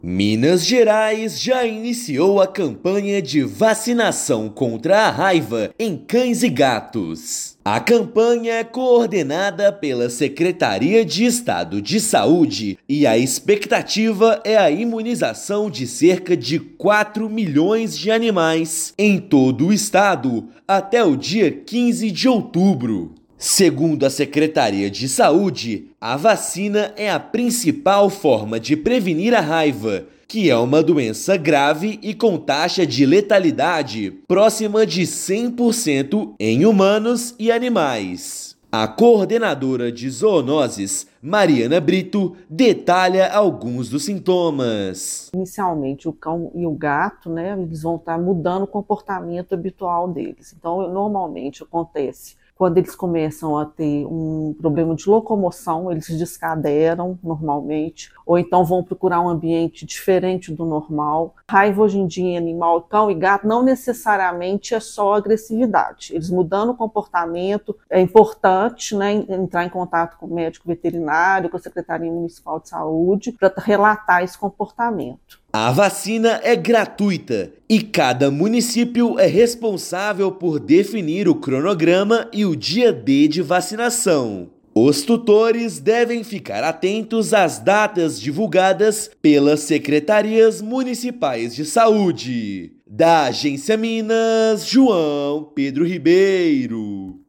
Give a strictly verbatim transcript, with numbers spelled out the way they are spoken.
Minas Gerais já iniciou a campanha de vacinação contra a raiva em cães e gatos. A campanha é coordenada pela Secretaria de Estado de Saúde e a expectativa é a imunização de cerca de quatro milhões de animais em todo o estado até o dia quinze de outubro. Segundo a Secretaria de Saúde, a vacina é a principal forma de prevenir a raiva, que é uma doença grave e com taxa de letalidade próxima de cem por cento em humanos e animais. A coordenadora de zoonoses, Mariana Brito, detalha alguns dos sintomas. Inicialmente, o cão e o gato, né, eles vão estar mudando o comportamento habitual deles. Então, normalmente acontece quando eles começam a ter um problema de locomoção, eles descaderam normalmente, ou então vão procurar um ambiente diferente do normal. Raiva hoje em dia em animal, cão e gato, não necessariamente é só agressividade. Eles mudando o comportamento, é importante, né, entrar em contato com o médico veterinário, com a Secretaria Municipal de Saúde, para relatar esse comportamento. A vacina é gratuita e cada município é responsável por definir o cronograma e o dia D de vacinação. Os tutores devem ficar atentos às datas divulgadas pelas secretarias municipais de saúde. Da Agência Minas, João Pedro Ribeiro.